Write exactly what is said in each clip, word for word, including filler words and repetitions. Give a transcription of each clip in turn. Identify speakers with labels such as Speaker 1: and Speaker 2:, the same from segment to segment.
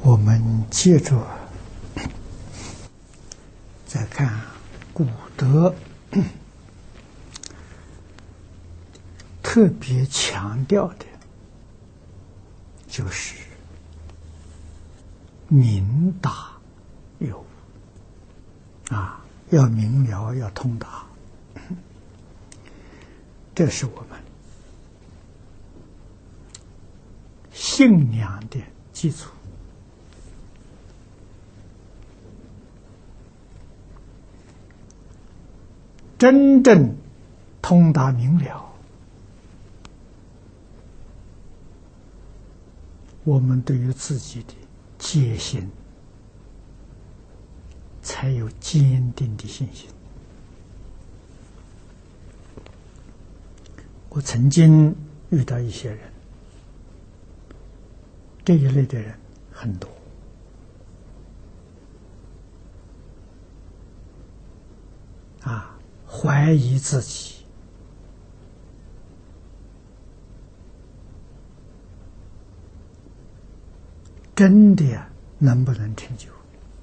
Speaker 1: 我们接着再看古德特别强调的，就是明达有悟啊，要明了，要通达，这是我们信仰的基础。真正通达明了，我们对于自己的戒心才有坚定的信心。我曾经遇到一些人，这一类的人很多啊，怀疑自己，真的呀，能不能成就？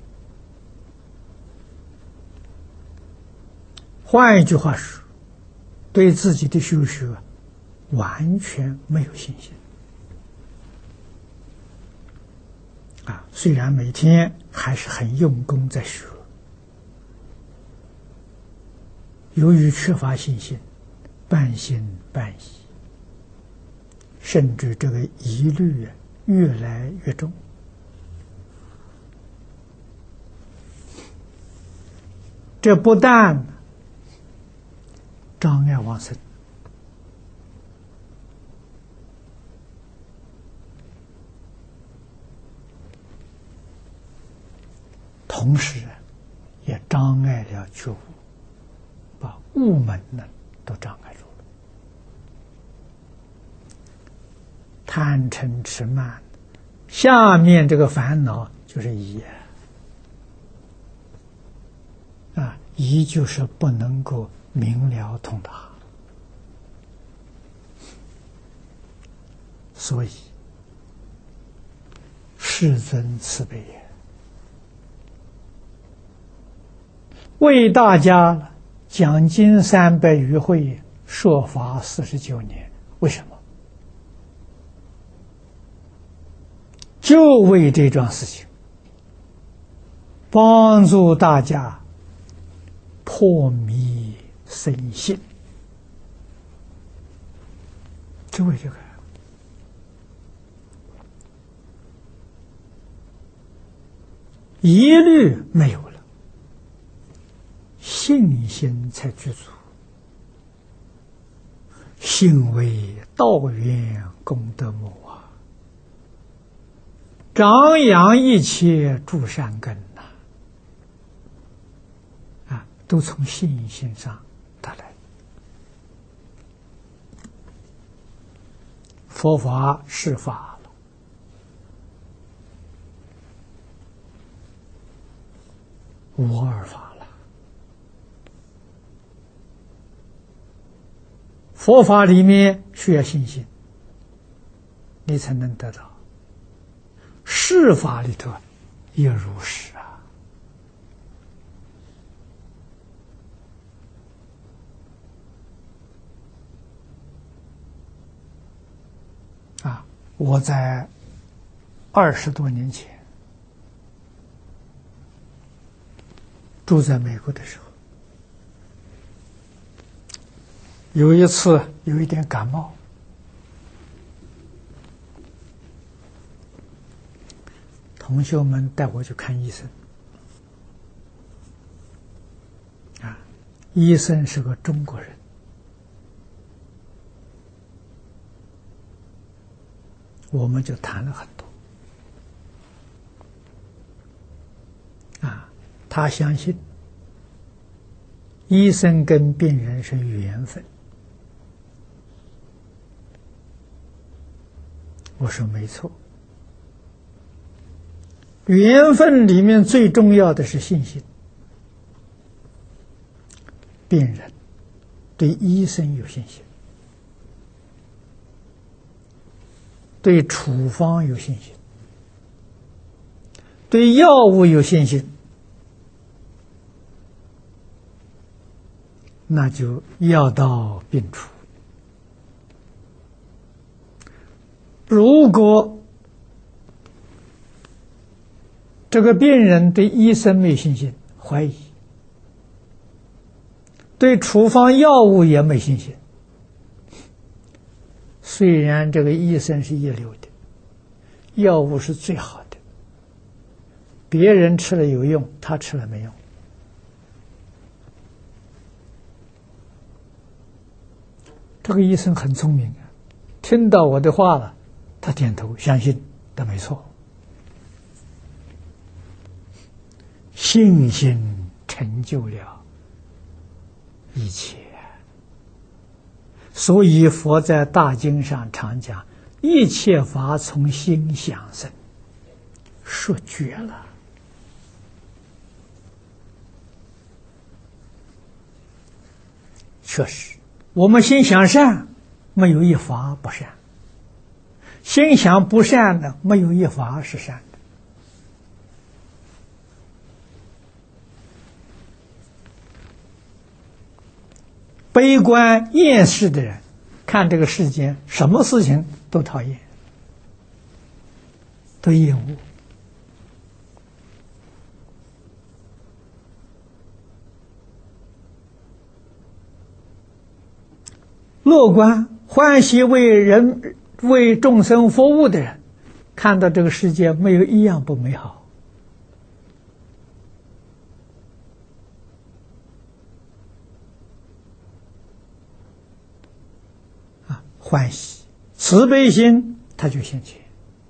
Speaker 1: 换一句话说，对自己的修学完全没有信心啊！虽然每天还是很用功在学，由于缺乏信心，半信半疑，甚至这个疑虑越来越重。这不但障碍往生，同时也障碍了觉悟，把悟门呢都障碍住了。贪嗔痴慢，下面这个烦恼就是疑啊，疑就是不能够明了通达。所以世尊慈悲也，为大家讲经三百余会，说法四十九年。为什么？就为这桩事情，帮助大家破迷生信，就为这个。疑虑没有了，信心才具足，信为道源功德母啊，长养一切诸善根呐、啊，啊，都从信心上得来。佛法是法了，无二法了。佛法里面需要信心，你才能得到。世法里头也如是啊。啊，我在二十多年前住在美国的时候，有一次有一点感冒，同学们带我去看医生啊，医生是个中国人，我们就谈了很多啊，他相信医生跟病人是缘分。我说没错，缘分里面最重要的是信心。病人对医生有信心，对处方有信心， 对药物有信心，那就药到病除。如果这个病人对医生没信心，怀疑，对处方药物也没信心，虽然这个医生是一流的，药物是最好的，别人吃了有用，他吃了没用。这个医生很聪明啊，听到我的话了，他点头相信，这没错。信心成就了一切，所以佛在大经上常讲，一切法从心想生，说绝了。确实，我们心想善，没有一法不善；心想不善的，没有一法是善的。悲观厌世的人，看这个世间什么事情都讨厌，都厌恶。乐观欢喜为人为众生服务的人，看到这个世界没有一样不美好。欢喜慈悲心，他就现前。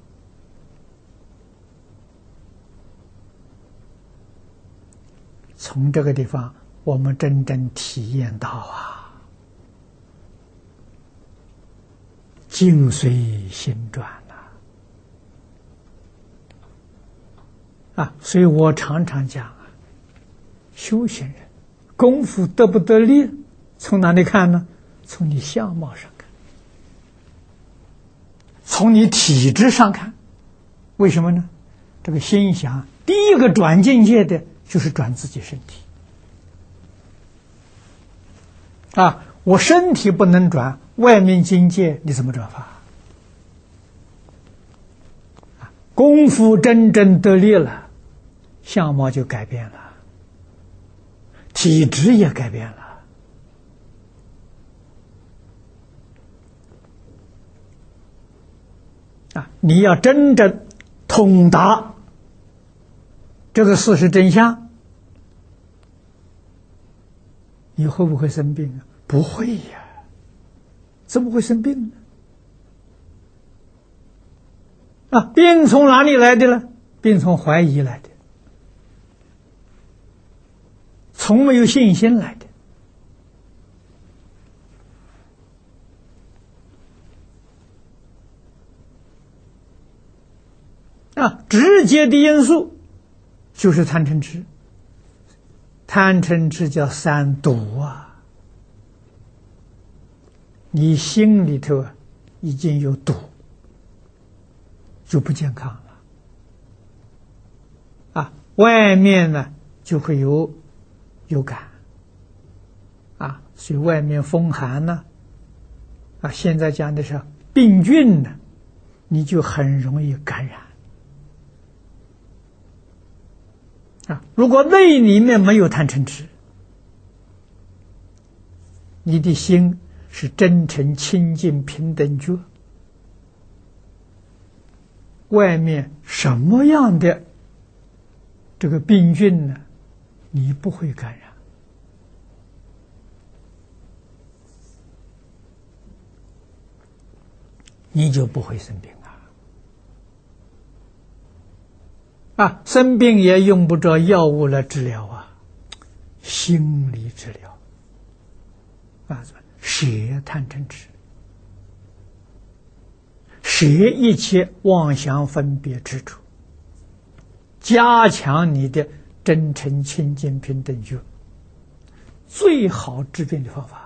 Speaker 1: 从这个地方，我们真正体验到啊，境随心转啊！啊，所以我常常讲啊，修行人功夫得不得力，从哪里看呢？从你相貌上看。从你体质上看，为什么呢？这个心想，第一个转境界的就是转自己身体啊！我身体不能转，外面境界你怎么转法？啊，功夫真正得力了，相貌就改变了，体质也改变了。啊！你要真正通达这个事实真相，你会不会生病啊？不会呀，怎么会生病呢？啊，病从哪里来的呢？病从怀疑来的，从没有信心来的。啊，直接的因素就是贪嗔痴，贪嗔痴叫三毒啊！你心里头已经有毒，就不健康了。啊，外面呢就会有有感，啊，所以外面风寒呢，啊，现在讲的是病菌呢，你就很容易感染。啊，如果内里面没有贪嗔痴，你的心是真诚清净平等觉，外面什么样的这个病菌呢，你不会感染。你就不会生病啊！啊，生病也用不着药物来治疗啊，心理治疗啊，舍贪嗔痴，舍一切妄想分别执着，加强你的真诚清净平等觉，最好治病的方法。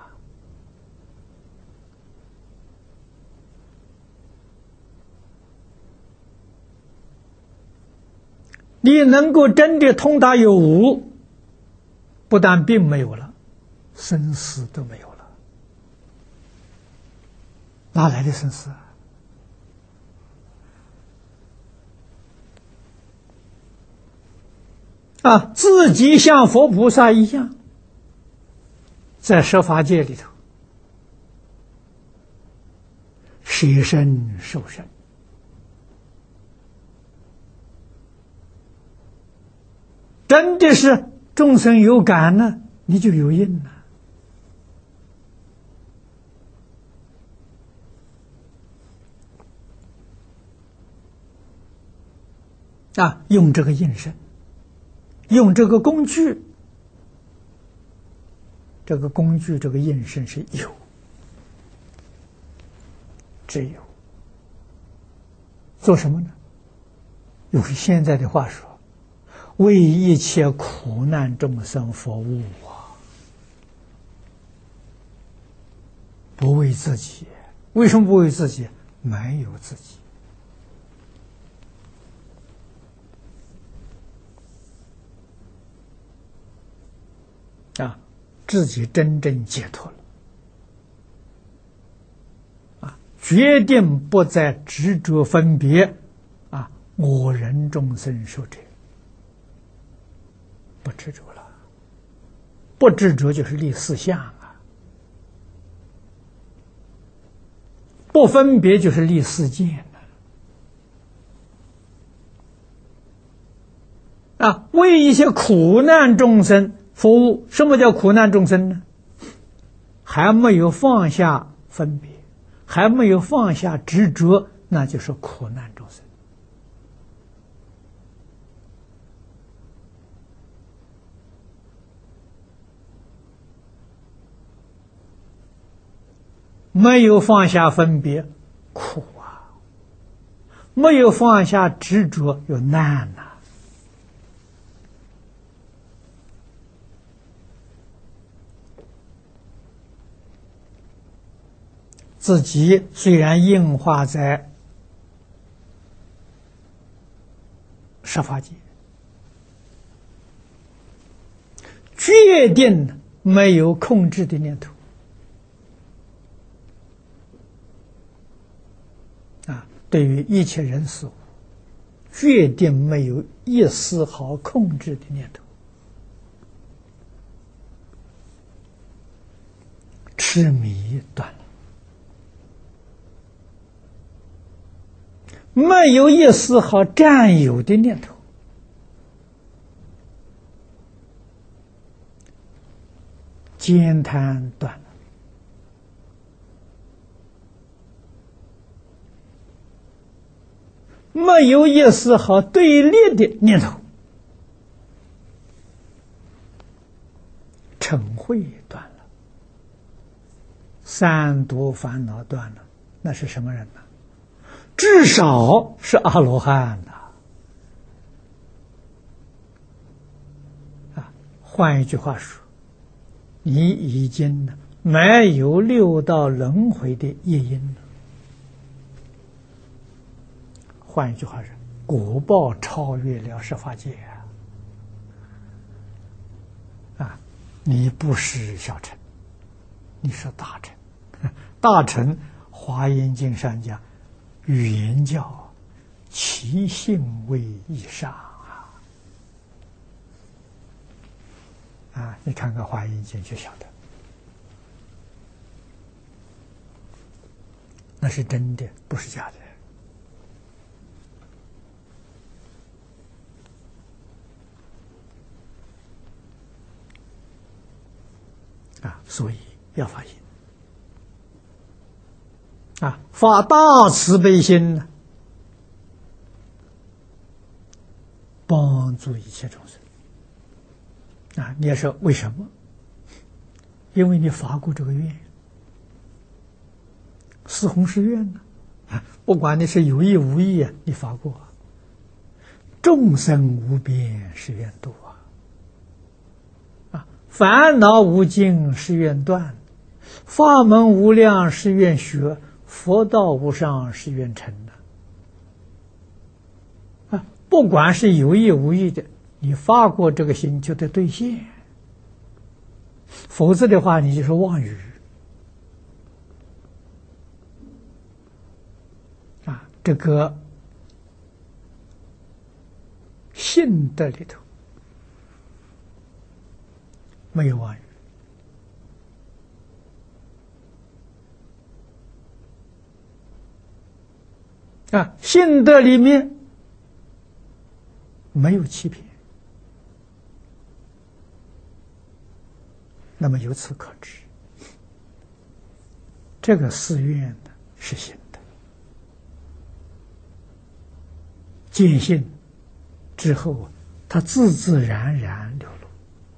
Speaker 1: 你能够真的通达有无，不但病没有了，生死都没有了。哪来的生死啊？啊，自己像佛菩萨一样，在十法界里头舍身受身，真的是众生有感呢，你就有应了。啊，用这个应身，用这个工具，这个工具，这个应身是有，只有做什么呢？用现在的话说，为一切苦难众生服务啊，不为自己。为什么不为自己？没有自己。啊，自己真正解脱了，啊，决定不再执着分别，啊，我人众生受者，不执着了，不执着就是立四相啊，不分别就是立四见啊，啊，为一些苦难众生服务。什么叫苦难众生呢？还没有放下分别，还没有放下执着，那就是苦难众生。没有放下分别，苦啊；没有放下执着，有难呐、啊。自己虽然应化在十法界，决定没有控制的念头啊，对于一切人事物，决定没有一丝毫控制的念头，痴迷断了。没有一丝毫占有的念头，慳贪断了，没有一丝毫对立的念头，嗔恚断了，三毒烦恼断了，那是什么人呢？至少是阿罗汉呐！啊，换一句话说，你已经没有六道轮回的业因了。换一句话说，果报超越了十法界啊！啊，你不是小乘，你是大乘。大乘，华严经上讲。语言教其性为以上啊！啊，你看看《华严经》就晓得，那是真的，不是假的啊！所以要发心。啊，发大慈悲心呢，帮助一切众生。啊，你要说为什么？因为你发过这个愿，四弘誓愿呢。啊，不管你是有意无意啊，你发过。众生无边誓愿度啊，啊，烦恼无尽誓愿断，法门无量誓愿学。佛道无上誓愿成啊！ 不管是有意无意的，你发过这个心就得兑现，否则的话你就是妄语啊。这个信德里头没有妄语啊，信德里面没有欺骗，那么由此可知，这个寺院呢是信的，见信之后，它自自然然流露。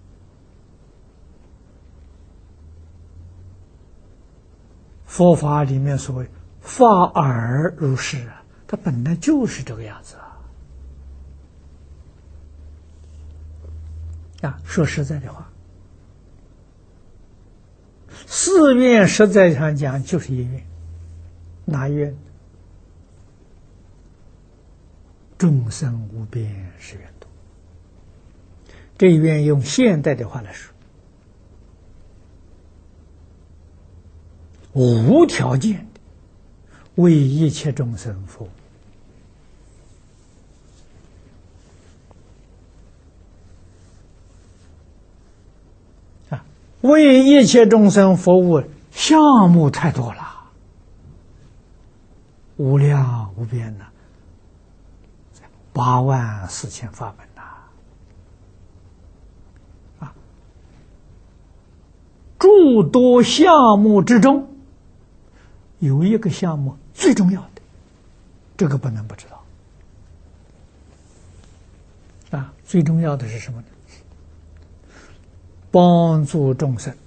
Speaker 1: 佛法里面所谓法尔如是啊，它本来就是这个样子啊。啊，说实在的话，寺院实在上讲就是一院，哪院？众生无边誓愿度。这一院用现代的话来说，无条件的为一切众生服务。啊，为一切众生服务项目太多了，无量无边呐，八万四千法门呐，啊，诸多项目之中，有一个项目最重要的，这个不能不知道。啊，最重要的是什么呢？帮助众生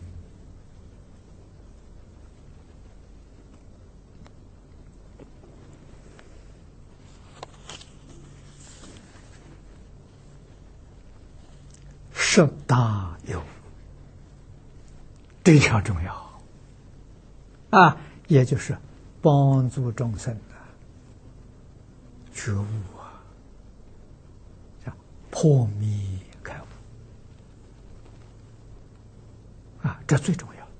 Speaker 1: 十大有，这条重要啊，也就是帮助众生的觉悟啊，叫破迷开悟啊，这最重要的。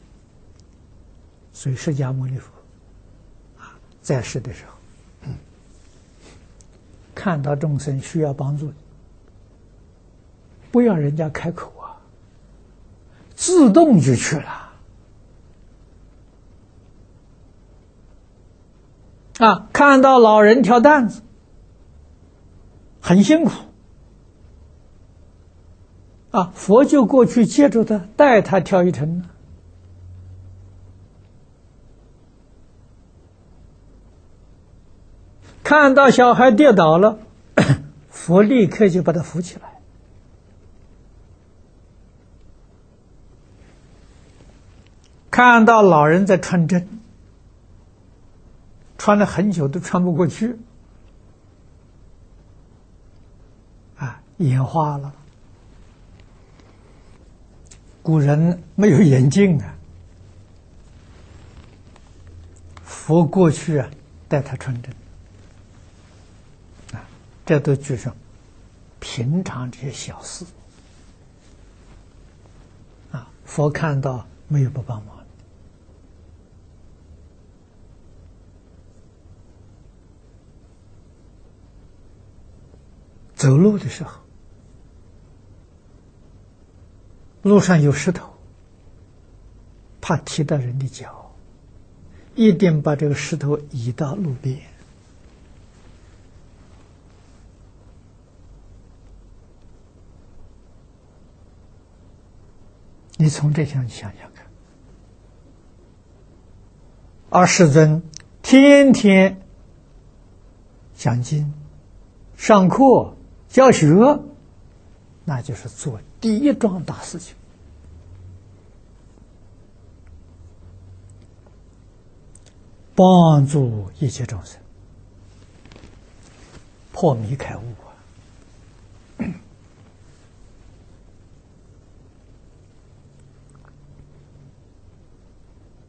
Speaker 1: 所以释迦牟尼佛啊，在世的时候，嗯，看到众生需要帮助，不要人家开口啊，自动就去了啊！看到老人挑担子很辛苦啊，佛就过去接住他，带他挑一程呢。看到小孩跌倒了，佛立刻就把他扶起来。看到老人在穿针，穿了很久都穿不过去，啊，眼花了。古人没有眼镜啊，佛过去啊，带他穿针，啊，这都就是平常这些小事，啊，佛看到没有不帮忙。走路的时候，路上有石头，怕踢到人的脚，一定把这个石头移到路边。你从这项想想看，而世尊天天讲经、上课、教学，那就是做第一桩大事情，帮助一切众生破迷开悟啊！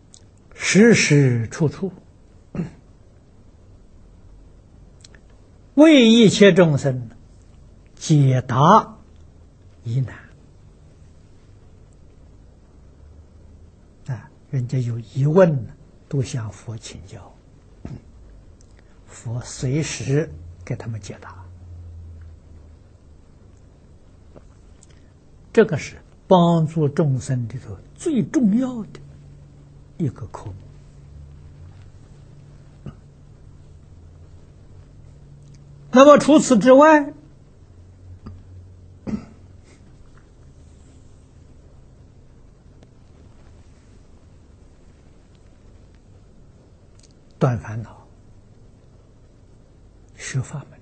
Speaker 1: 时时处处为一切众生解答疑难。啊，人家有疑问都向佛请教，佛随时给他们解答。这个是帮助众生里头最重要的一个科目。那么除此之外，断烦恼、学法门，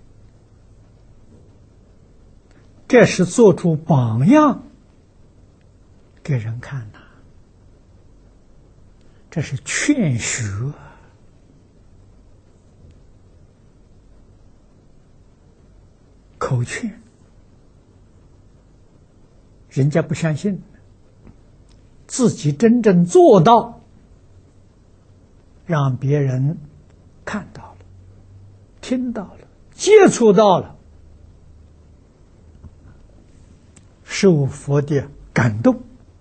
Speaker 1: 这是做出榜样给人看呐、啊，这是劝学。口劝，人家不相信，自己真正做到，让别人看到了、听到了、接触到了，受佛的感动，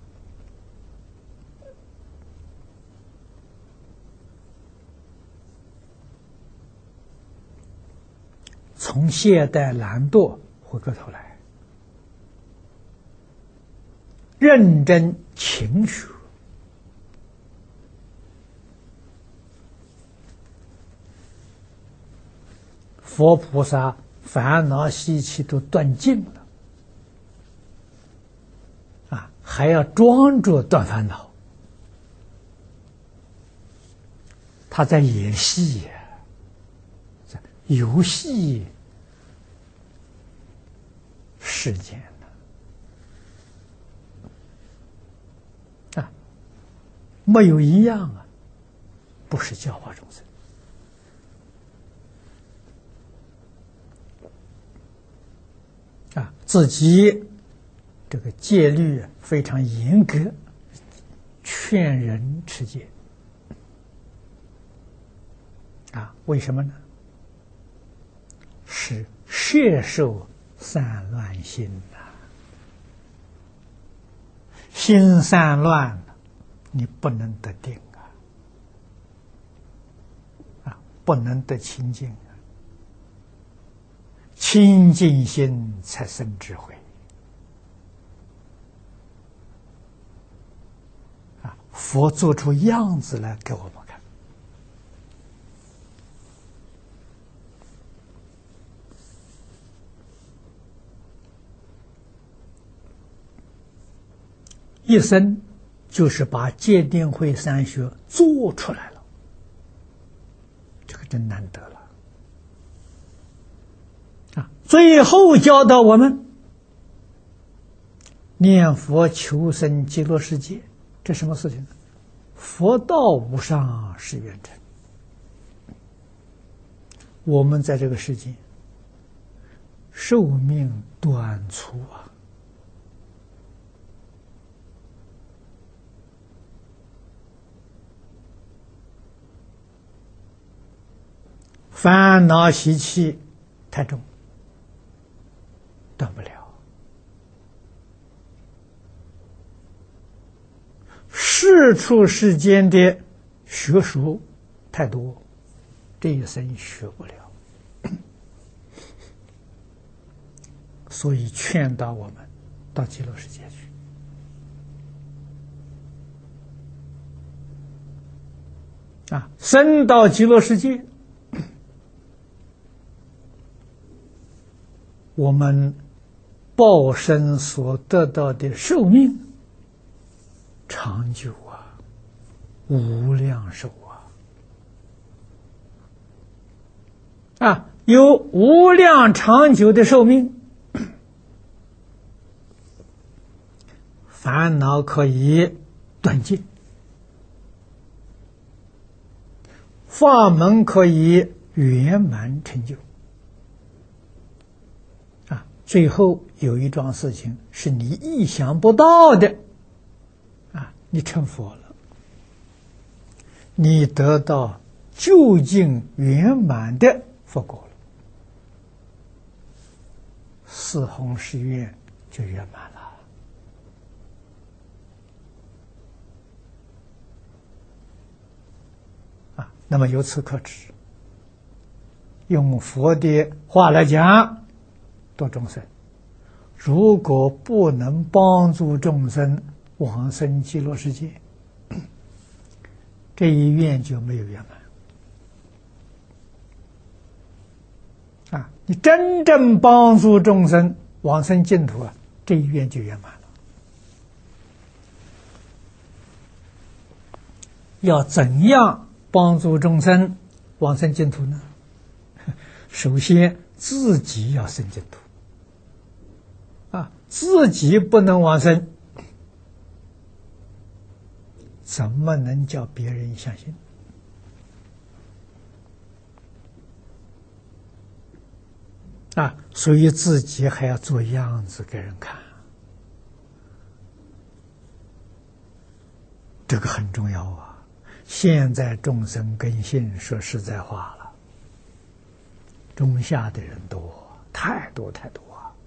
Speaker 1: 从懈怠懒惰回过头来，认真勤学，佛菩萨烦恼习气都断尽了，啊，还要装着断烦恼，他在演戏呀，游戏世间啊，没有一样啊，不是教化众生。啊，自己这个戒律非常严格，劝人持戒。啊，为什么呢？是摄受散乱心呐、啊，心散乱了，你不能得定啊，啊，不能得清净啊，清净心才生智慧啊！佛做出样子来给我们看。一生就是把戒定慧三学做出来了，这个真难得了啊！最后教导我们念佛求生极乐世界，这什么事情呢？佛道无上是圆成。我们在这个世界寿命短促啊，烦恼习气太重，断不了。世出世间的学术太多，这一生学不了。所以劝导我们到极乐世界去。啊，生到极乐世界，我们报身所得到的寿命长久啊，无量寿啊！啊，有无量长久的寿命，烦恼可以断尽，法门可以圆满成就。啊，最后有一桩事情是你意想不到的，啊，你成佛了，你得到究竟圆满的佛果了。 四弘誓愿就圆满了。啊，那么由此可知，用佛的话来讲，度众生，如果不能帮助众生往生极乐世界，这一愿就没有圆满。啊，你真正帮助众生往生净土啊，这一愿就圆满了。要怎样帮助众生往生净土呢？首先自己要生净土。啊，自己不能往生，怎么能叫别人相信？啊，所以自己还要做样子给人看，这个很重要啊！现在众生根性，说实在话了，中下的人多，太多太多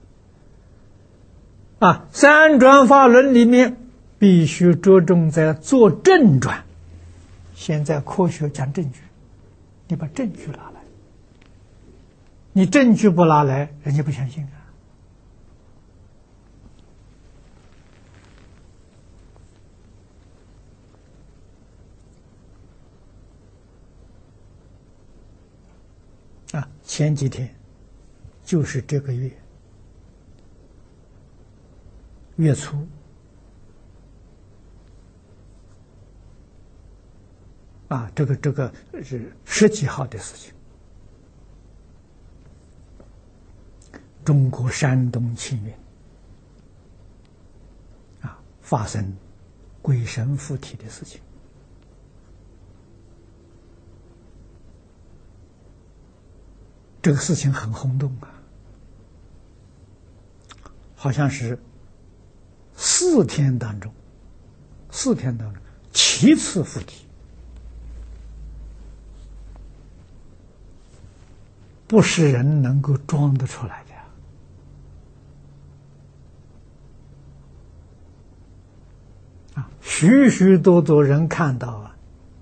Speaker 1: 啊！啊，三转法轮里面必须着重在做正转。现在科学讲证据，你把证据拿来，你证据不拿来，人家不相信啊！啊，前几天就是这个月月初啊，这个这个是十几号的事情。中国山东青云啊，发生鬼神附体的事情。这个事情很轰动啊，好像是四天当中，四天当中七次附体，不是人能够装得出来的呀。啊，许许多多人看到啊，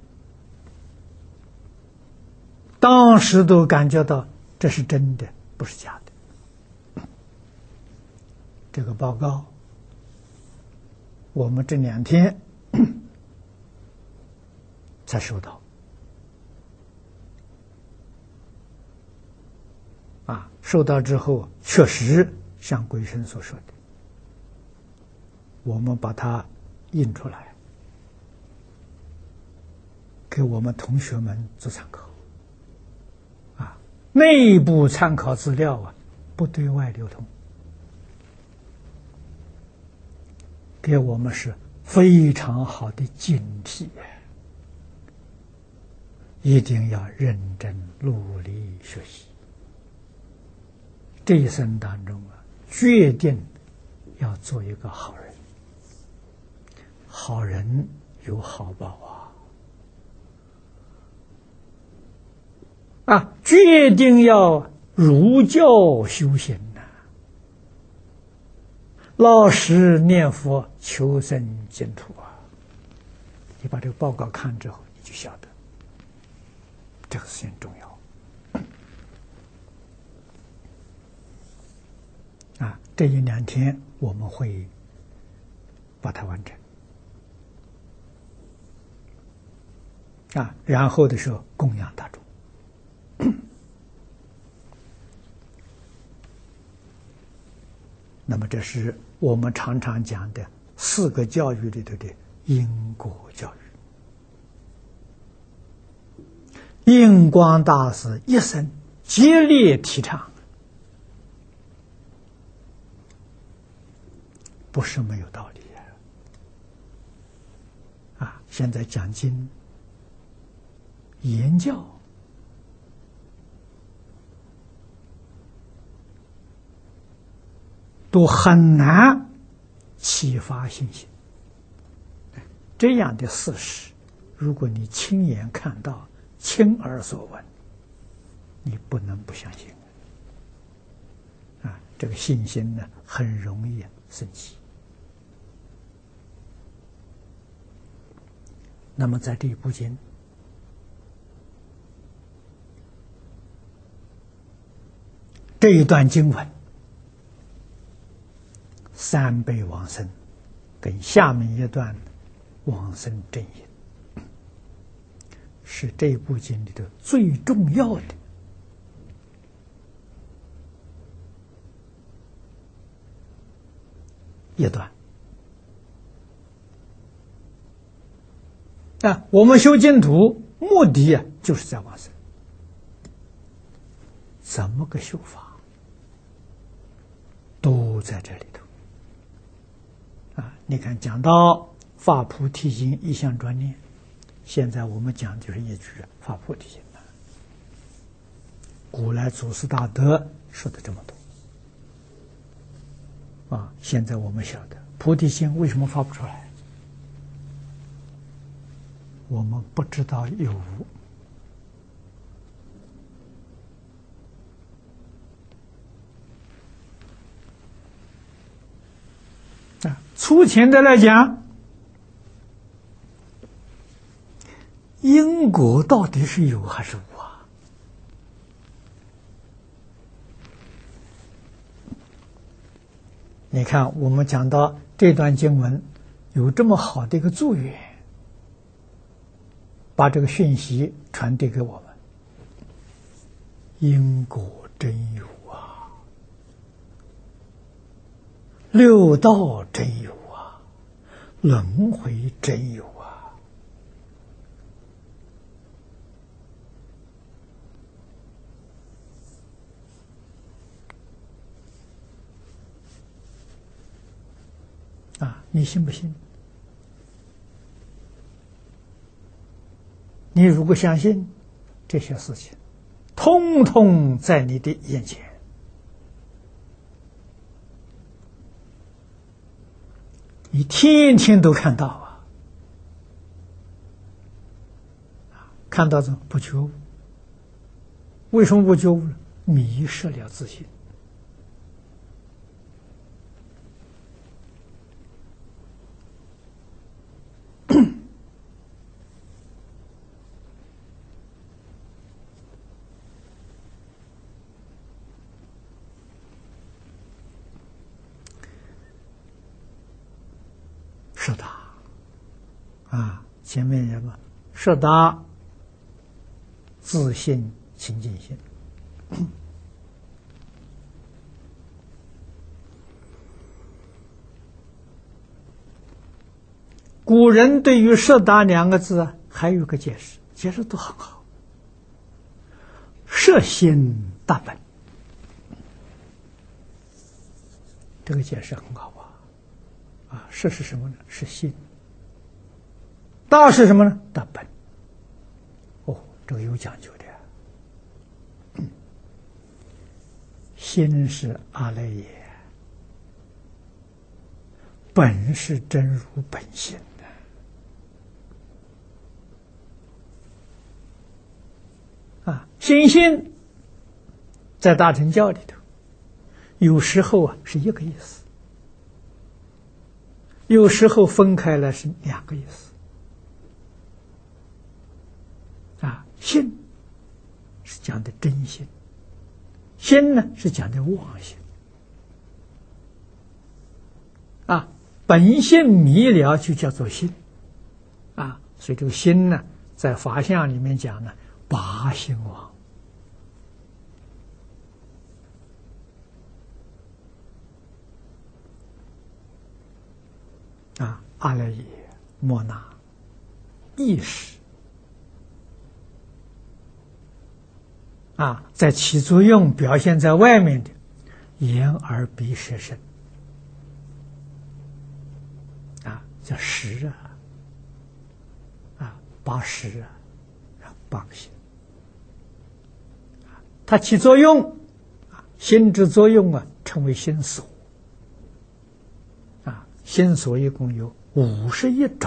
Speaker 1: 当时都感觉到这是真的，不是假的。这个报告，我们这两天才收到。啊，收到之后，确实像鬼神所说的，我们把它印出来，给我们同学们做参考。啊，内部参考资料啊，不对外流通，给我们是非常好的警惕，一定要认真努力学习。这一生当中啊，决定要做一个好人，好人有好报啊！啊，决定要儒教修行呐、啊，老实念佛求生净土啊！你把这个报告看之后，你就晓得这个事情重要。啊，这一两天我们会把它完成。啊，然后的时候供养大众。那么这是我们常常讲的四个教育里头的因果教育。印光大师一生竭力提倡，不是没有道理啊！现在讲经、言教，都很难启发信心。这样的事实，如果你亲眼看到、亲耳所闻，你不能不相信啊！ 这个信心呢很容易升起。那么在这一部经，这一段经文，三辈往生跟下面一段往生正因，是这部经里头最重要的一段。啊，我们修净土目的啊，就是在往生。怎么个修法，都在这里头。啊，你看讲到《发菩提心》一项专念，现在我们讲就是一句《发菩提心》了。古来祖师大德说的这么多，啊，现在我们晓得菩提心为什么发不出来？我们不知道有无。啊，粗浅的来讲，因果到底是有还是无啊？你看，我们讲到这段经文有这么好的一个祝愿，把这个讯息传递给我们。因果真有啊，六道真有啊，轮回真有啊。啊，你信不信？你如果相信，这些事情通通在你的眼前，你天天都看到啊！看到这不觉悟，为什么不觉悟呢？迷失了自信。设达啊，前面什么？设达自信清净心。古人对于设达两个字啊，还有个解释，解释都很好。摄心大本，这个解释很好啊。啊，摄是什么呢？是心。大是什么呢？大本。哦，这个有讲究的。嗯、心是阿赖耶，本是真如本心的。啊，心性在大乘教里头，有时候啊是一个意思。有时候分开了是两个意思。啊，心是讲的真心，心呢是讲的妄心。啊，本性迷了就叫做心。啊，所以这个心呢，在法相里面讲呢，八心王。啊，阿赖耶、莫那、意识啊，在起作用表现在外面的眼耳鼻舌身啊，叫识啊，啊，八识啊，八个心啊，它起作用啊，心之作用啊，称为心所。心所一共有五十一种，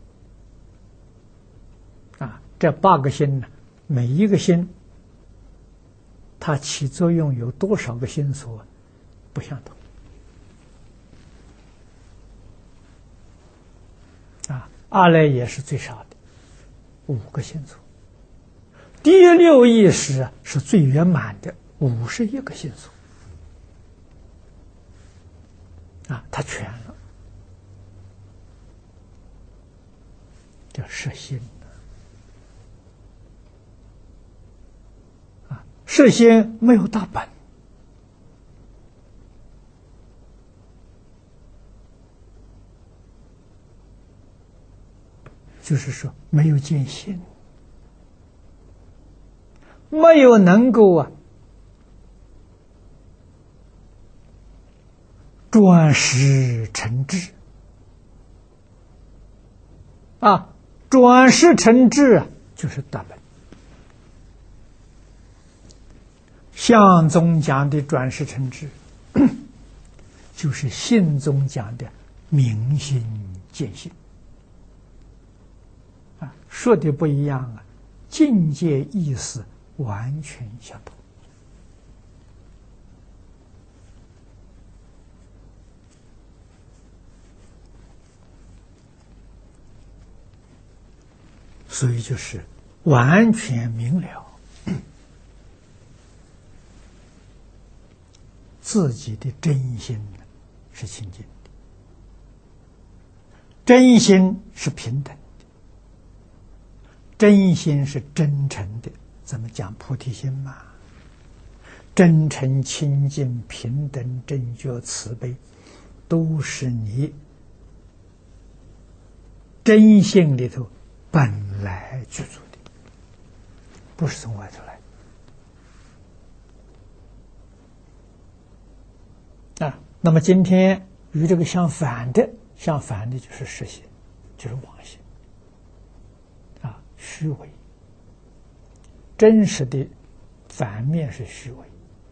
Speaker 1: 啊，这八个心呢，每一个心，它起作用有多少个心所， 不相同。啊，阿赖耶是最少的五个心所，第六意识是最圆满的五十一个心所。啊，它全了，叫摄心啊，摄心没有大本，就是说没有见性，没有能够啊转识成智啊，转识成智啊，就是大本。相宗讲的转识成智，就是信宗讲的明心见性啊，说的不一样啊，境界意思完全相同。所以就是完全明了自己的真心是清净的，真心是平等的，真心是真诚的。咱们讲菩提心嘛，真诚、清净、平等、正觉、慈悲，都是你真心里头本来具足的，不是从外头来的啊。那么今天与这个相反的，相反的就是实心，就是妄心啊，虚伪。真实的反面是虚伪，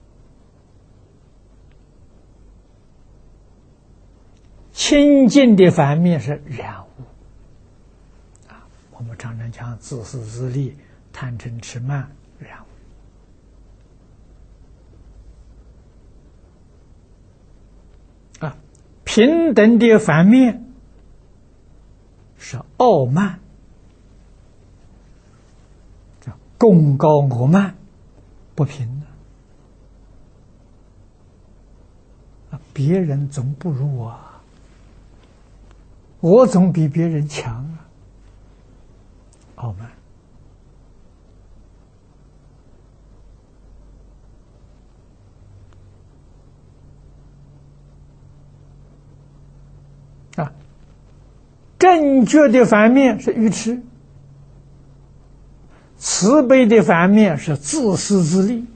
Speaker 1: 清净的反面是染污。我们常常讲自私自利、贪嗔痴慢染污啊，平等的反面是傲慢，叫功高我慢，不平啊，别人总不如我，我总比别人强啊。傲慢啊，正觉的反面是愚痴，慈悲的反面是自私自利。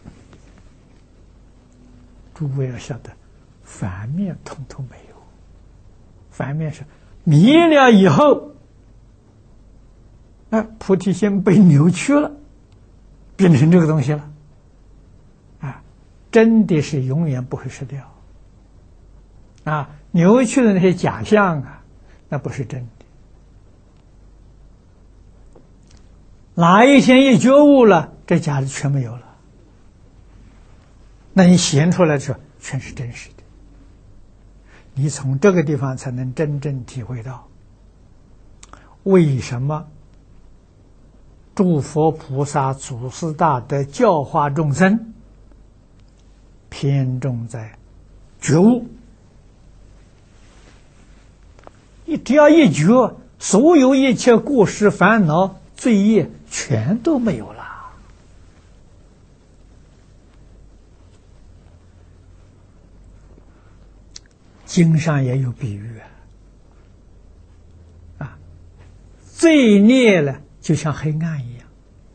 Speaker 1: 诸位要晓得，反面统统没有，反面是迷了以后。哎，菩提心被扭曲了，变成这个东西了。啊，真的是永远不会失掉。啊，扭曲的那些假象啊，那不是真的。哪一天一觉悟了，这假的全没有了。那你显出来的时候，全是真实的。你从这个地方才能真正体会到，为什么诸佛菩萨、祖师大德教化众生，偏重在觉悟。你只要一觉，所有一切过失、烦恼、罪业全都没有了。经上也有比喻啊，罪孽了。就像黑暗一样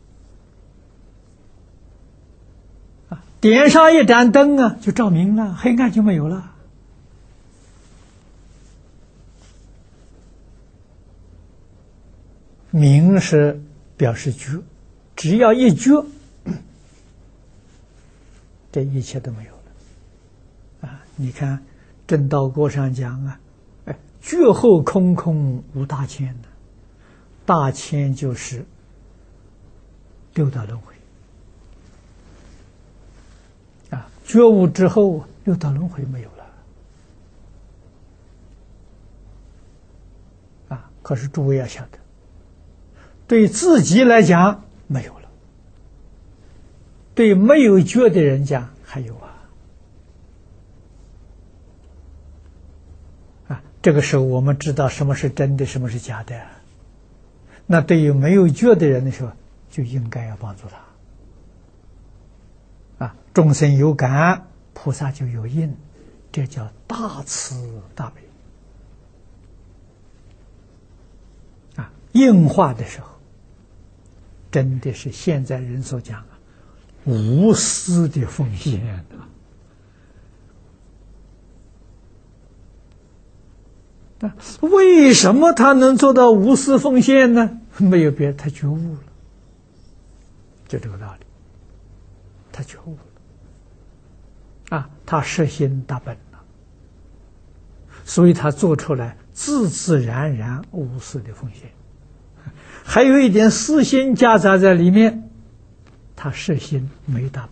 Speaker 1: 啊，点上一盏灯啊，就照明了，黑暗就没有了。明是表示觉，只要一觉，这一切都没有了啊！你看正道歌上讲啊，哎，觉后空空无大千呢。大千就是六道轮回啊，觉悟之后， 六道轮回没有了啊！可是诸位要晓得，对自己来讲没有了，对没有觉的人讲还有啊！啊，这个时候我们知道什么是真的，什么是假的。那对于没有觉的人的时候，就应该要帮助他。啊，众生有感，菩萨就有应，这叫大慈大悲。啊，应化的时候，真的是现在人所讲啊，无私的奉献啊。那为什么他能做到无私奉献呢？没有别的，他觉悟了，就这个道理。他觉悟了，啊，他实心大本了，所以他做出来自自然然无私的奉献，还有一点私心夹杂在里面，他实心没大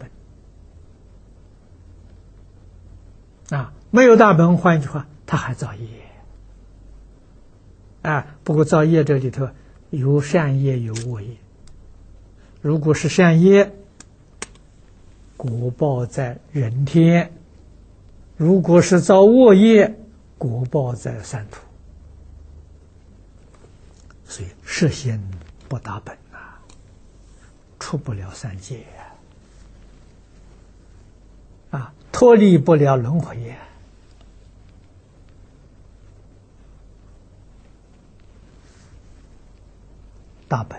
Speaker 1: 本，啊，没有大本，换一句话，他还造业。啊，不过造业这里头有善业有恶业，如果是善业，果报在人天；如果是造恶业，果报在三途。所以实心不达本啊，出不了三界啊，啊，脱离不了轮回啊。大本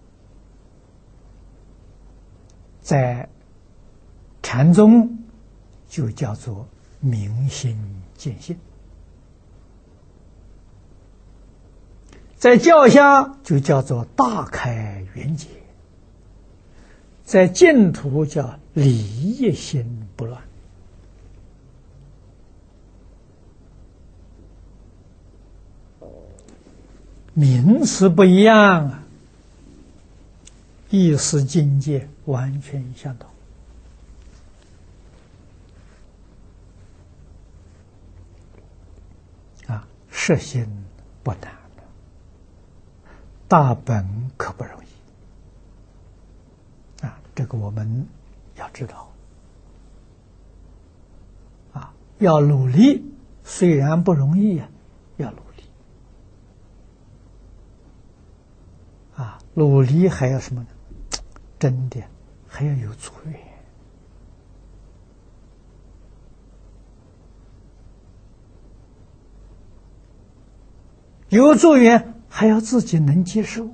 Speaker 1: 在禅宗就叫做明心见性，在教下就叫做大开圆解，在净土叫理一心不乱。名词不一样啊，意思境界完全相同。啊，实心不难，大本可不容易。啊，这个我们要知道。啊，要努力，虽然不容易呀，要努力。啊，努力还要什么呢？真的还要有作缘，有作缘还要自己能接受，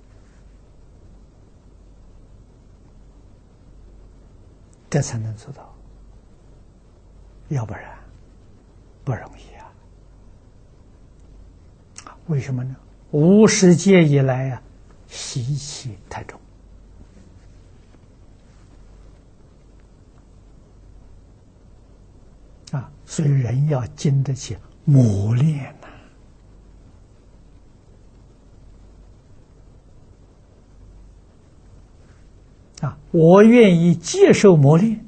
Speaker 1: 这才能做到，要不然不容易啊！为什么呢？无始劫以来呀、啊，习气太重。啊，所以人要经得起磨练呐、啊！啊，我愿意接受磨练。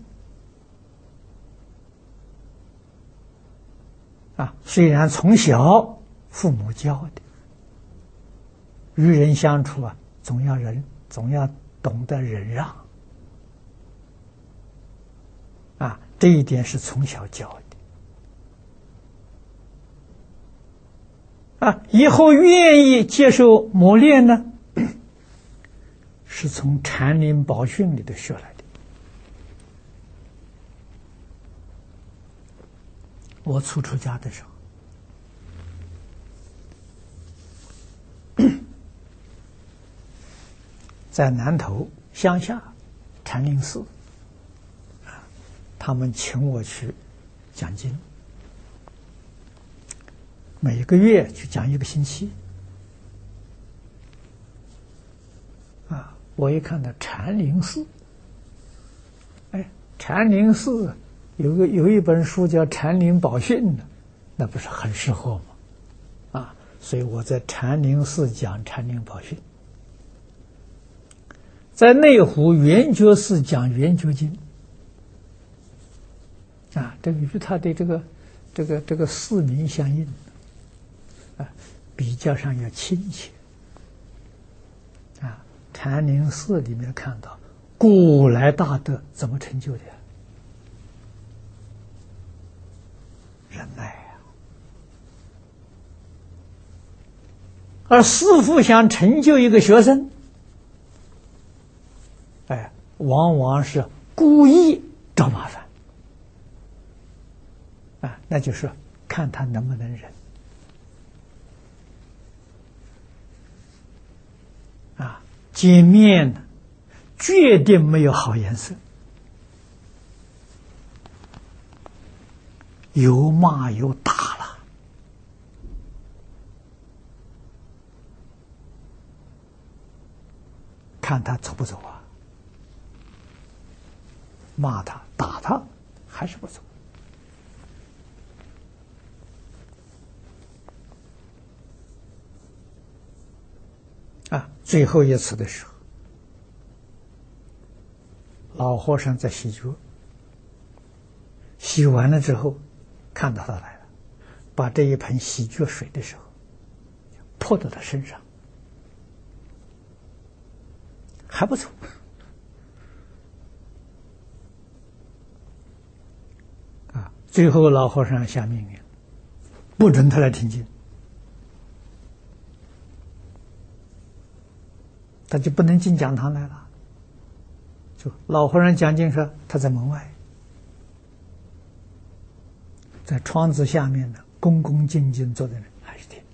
Speaker 1: 啊，虽然从小父母教的，与人相处啊，总要忍，总要懂得忍让。啊，这一点是从小教的。啊，以后愿意接受磨练呢，是从禅林宝训里头学来的。我初出家的时候，在南头乡下禅林寺，他们请我去讲经，每个月去讲一个星期。啊，我一看到禅林寺，哎，禅林寺有个有一本书叫《禅林宝训》的，那不是很适合吗？啊，所以我在禅林寺讲《禅林宝训》，在内湖圆觉寺讲《圆觉经》。 啊，这个与他的这个这个这个四名相应，啊，比较上要亲切。啊，禅林寺里面看到古来大德怎么成就的？忍耐啊！而师父想成就一个学生，哎，往往是故意找麻烦。啊，那就是看他能不能忍。啊，见面呢，决定没有好颜色，有骂有打了，看他走不走啊？骂他打他还是不走。啊，最后一次的时候，老和尚在洗脚，洗完了之后，看到他来了，把这一盆洗脚水的时候，泼到他身上，还不走。啊，最后老和尚下命令，不准他来听经。他就不能进讲堂来了。就老和尚讲经说，他在门外，在窗子下面呢，恭恭敬敬坐在那，还是听。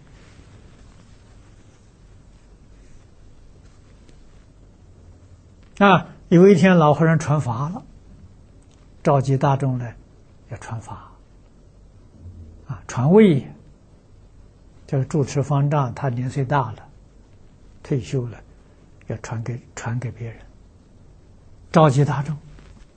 Speaker 1: 啊，有一天老和尚传法了，召集大众来要传法，啊，传位。这个住持方丈他年岁大了，退休了。要传给传给别人，召集大众，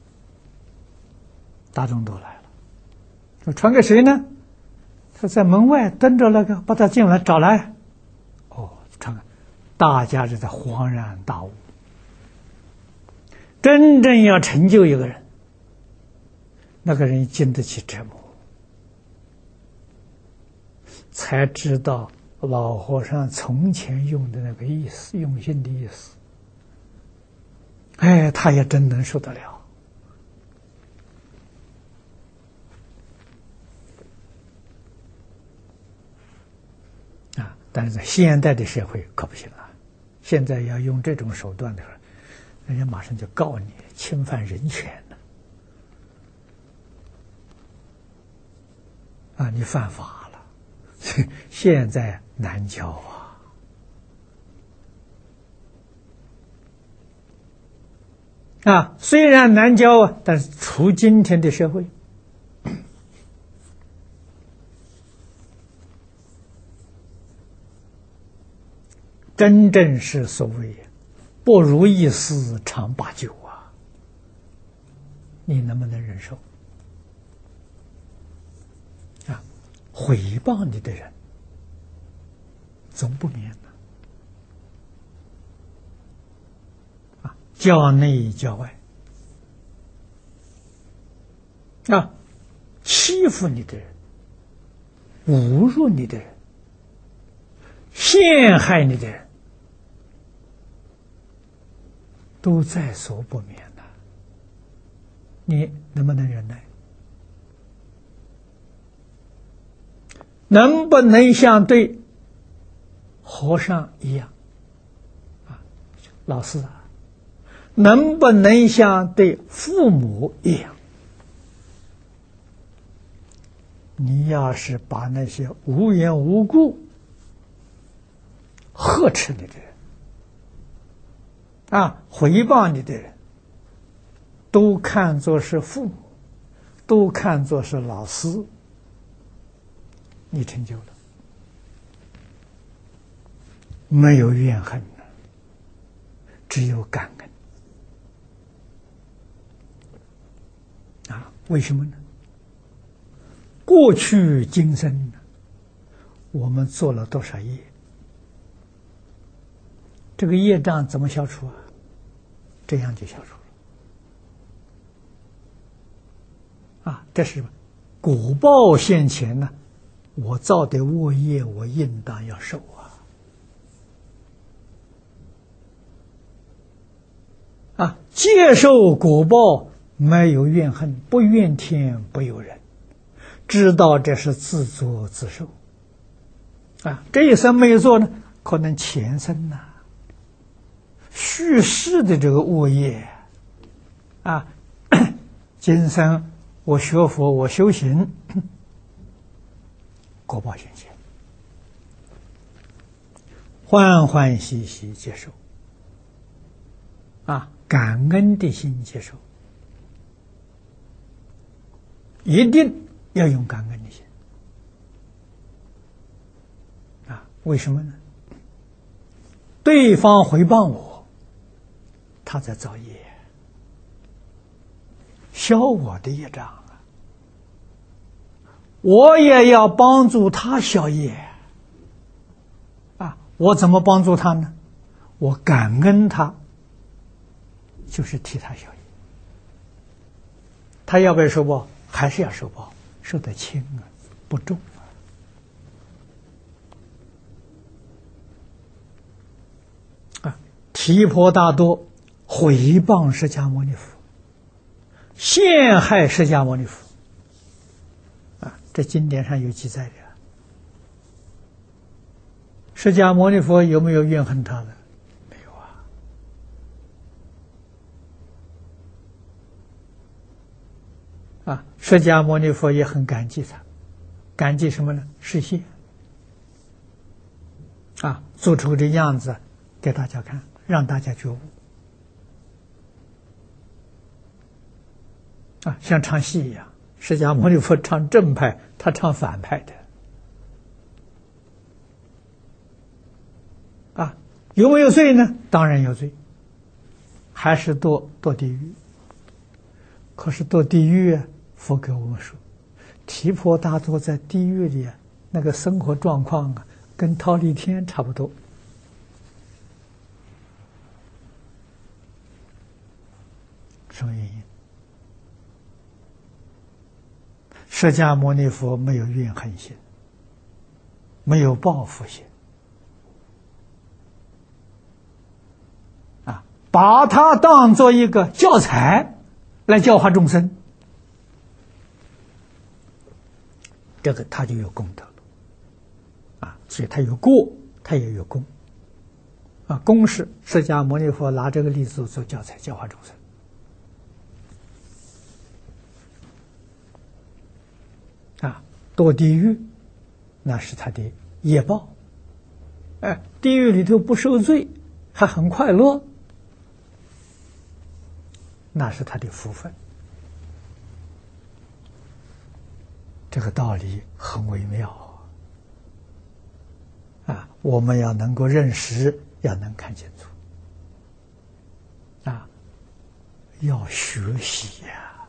Speaker 1: 大众都来了。说传给谁呢？他在门外等着那个，把他进来找来。哦，传给大家就在恍然大悟。真正要成就一个人，那个人经得起折磨，才知道老和尚从前用的那个意思，用心的意思，哎，他也真能受得了。啊，但是在现代的社会可不行了，现在要用这种手段的时候，人家马上就告你侵犯人权了。啊，你犯法了，现在难教啊！啊，虽然难教啊，但是处今天的社会，真正是所谓不如意事常八九啊！你能不能忍受？啊，诽谤你的人总不免的。教内教外啊，欺负你的人、侮辱你的人、陷害你的人，都在所不免的。你能不能忍耐？能不能像对和尚一样啊，老师啊？能不能像对父母一样？你要是把那些无缘无故呵斥你的人啊，诽谤你的人，都看作是父母，都看作是老师，你成就了，没有怨恨了，只有感恩。啊，为什么呢？过去今生我们做了多少业？这个业障怎么消除啊？这样就消除啊，这是果报现前呢，我造的恶业，我应当要受啊。啊，接受果报，没有怨恨，不怨天不尤人，知道这是自作自受。啊，这一生没有做呢，可能前生呐、啊，续世的这个恶业啊，今生我学佛，我修行，果报现前，欢欢喜喜接受，啊，感恩的心接受，一定要用感恩的心。啊，为什么呢？对方回报我，他在造业，消我的业障啊！我也要帮助他消业啊！我怎么帮助他呢？我感恩他，就是替他消业。他要不要受报？还是要受报，受得轻啊，不重啊！啊，提婆达多毁谤释迦牟尼佛，陷害释迦牟尼佛啊，这经典上有记载的。释迦牟尼佛有没有怨恨他的？没有啊。啊，释迦牟尼佛也很感激他，感激什么呢？示现啊，做出这样子给大家看，让大家觉悟啊，像唱戏一样，释迦牟尼佛唱正派，他唱反派的啊，有没有罪呢？当然有罪，还是堕堕地狱。可是堕地狱啊，佛给我们说，提婆达多在地狱里啊，那个生活状况啊，跟忉利天差不多。什么原因？释迦牟尼佛没有怨恨心，没有报复心啊，把它当做一个教材来教化众生，这个他就有功德了啊，所以他有过，他也有功啊。功是释迦牟尼佛拿这个例子做教材教化众生。啊，堕地狱，那是他的业报。哎，地狱里头不受罪，还很快乐，那是他的福分。这个道理很微妙啊！我们要能够认识，要能看清楚啊，要学习呀、啊。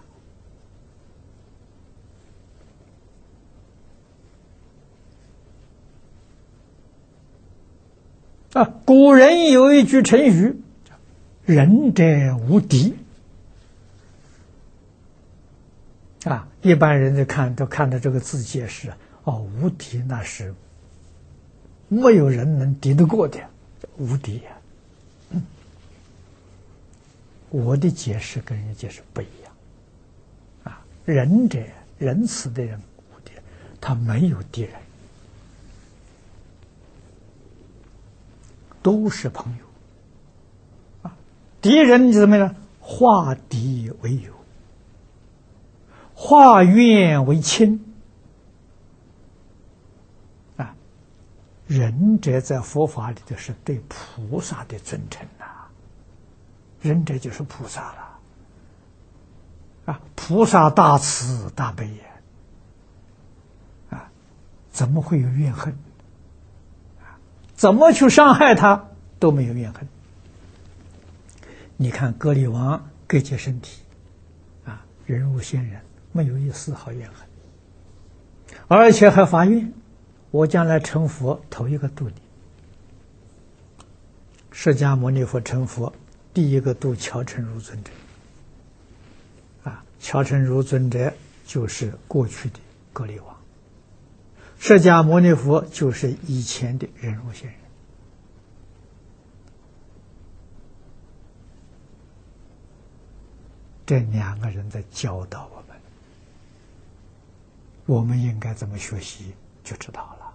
Speaker 1: 啊，古人有一句成语，仁者无敌。啊，一般人就看都看到这个字解释，哦，无敌那是没有人能敌得过的，无敌呀、啊嗯。我的解释跟人家解释不一样。啊，仁者，仁慈的人无敌，他没有敌人。都是朋友啊，敌人怎么样？化敌为友，化怨为亲啊。仁者在佛法里头是对菩萨的尊称呐、啊，仁者就是菩萨了啊，菩萨大慈大悲呀，啊，怎么会有怨恨？怎么去伤害他都没有怨恨。你看歌利王割截身体啊，人如仙人，没有一丝毫怨恨，而且还发愿，我将来成佛头一个度你。释迦牟尼佛成佛第一个度乔成如尊者啊，乔成如尊者就是过去的格力王，释迦牟尼佛就是以前的忍辱仙人。这两个人在教导我们，我们应该怎么学习就知道了。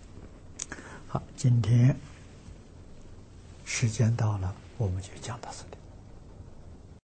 Speaker 1: 好，今天时间到了，我们就讲到这里。